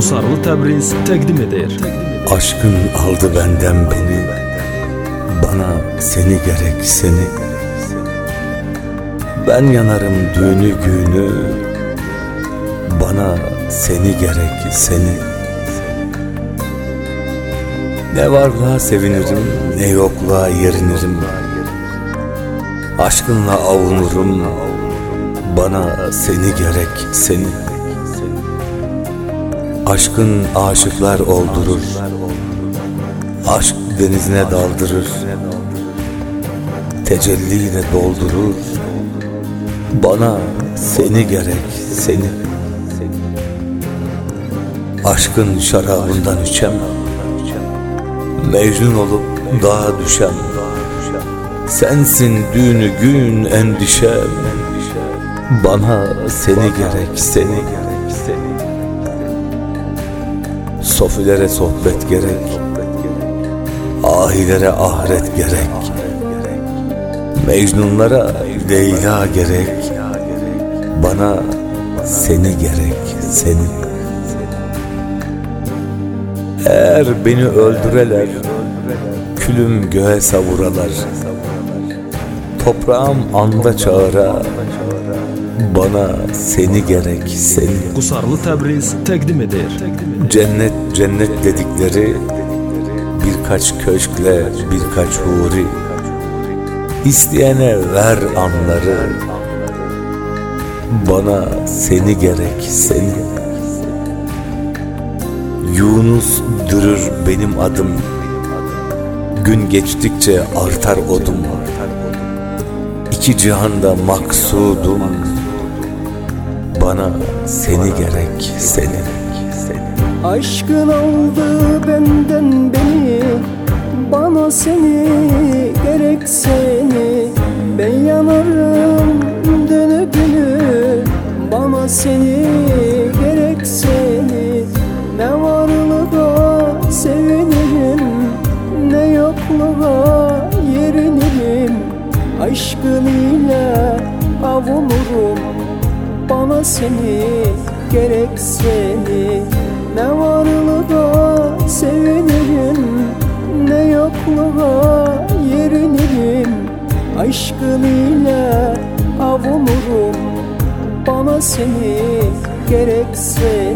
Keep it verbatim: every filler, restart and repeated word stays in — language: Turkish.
Qusarlı Təbriz təqdim edir. Aşkın aldı benden beni, bana seni gerek seni. Ben yanarım düğünü günü, bana seni gerek seni. Ne varlığa sevinirim, ne yokluğa yerinirim. Aşkınla avunurum, bana seni gerek seni. Aşkın aşıklar oldurur, aşk denizine daldırır, tecelliyle doldurur, bana seni gerek seni. Aşkın şarabından içem, Mecnun olup dağa düşem. Sensin düğünü gün endişem, bana seni gerek seni. Sofilere sohbet gerek, ahilere ahiret gerek, Mecnunlara Leyla gerek, bana seni gerek seni. Eğer beni öldüreler, külüm göğe savuralar, toprağım anda çağıra, bana seni gerek seni. Qusarlı Təbriz təqdim edir. Cennet cennet dedikleri birkaç köşkle birkaç huri, İsteyene ver anları, bana seni gerek seni. Yunus dürür benim adım, gün geçtikçe artar odum. İki cihanda maksudum, bana seni gerek seni. Aşkın aldı benden beni, bana seni gerek seni. Ben yanarım dönü günü, bana seni gerek seni. Ne varlığa sevinirim, ne yokluğa yerinirim. Aşkın ile avunurum, bana seni gerek seni. Ne varlığa sevinirim, ne yokluğa yerinirim. Aşkın ile avunurum, bana seni gerek seni.